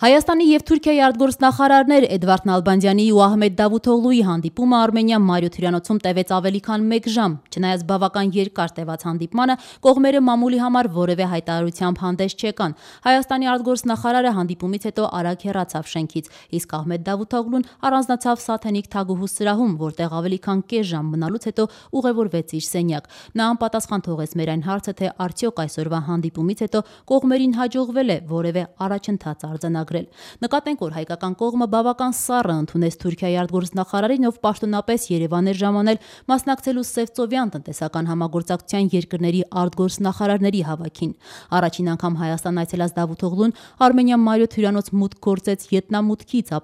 Հայաստանի և Թուրքիայի արտգործնախարարներ Էդվարդ Նալբանդյանի ու Ահմեդ Դավութօղլուի հանդիպումը Արմենիա Մարիոթ հյուրանոցում տևեց ավելի քան 1 ժամ։ Չնայած բավական երկար տևած հանդիպմանը, կողմերը մամուլի համար որևէ հայտարարությամբ հանդես չեկան։ Հայաստանի արտգործնախարարը հանդիպումից հետո արագ հեռացավ շենքից, իսկ Ահմեդ Դավութօղլուն առանձնացավ Սաթենիկ թագուհու սրահում, որտեղ ավելի քան կես ժամ մնալուց հետո ուղևորվեց իր սենյակ։ Նա անպատասխան թողեց մեր այն հարցը, թե արդյոք այսօրվա հանդիպումից հետո կողմերին հաջողվել է որևէ առաջընթաց արձանագրել։ Նկատենք, որ հայկական կողմը բավական սառը ընդունեց Թուրքիայի արտգործնախարարին, ով պաշտոնապես Երևան էր ժամանել մասնակցելու Սևծովյան տնտեսական համագործակցության երկրների արտգործնախարարների հավաքին։ Առաջին անգամ Հայաստան այցելած Դավութօղլուն Արմենիա Մարիոթ հյուրանոց մուտք գործեց ետնամուտքից,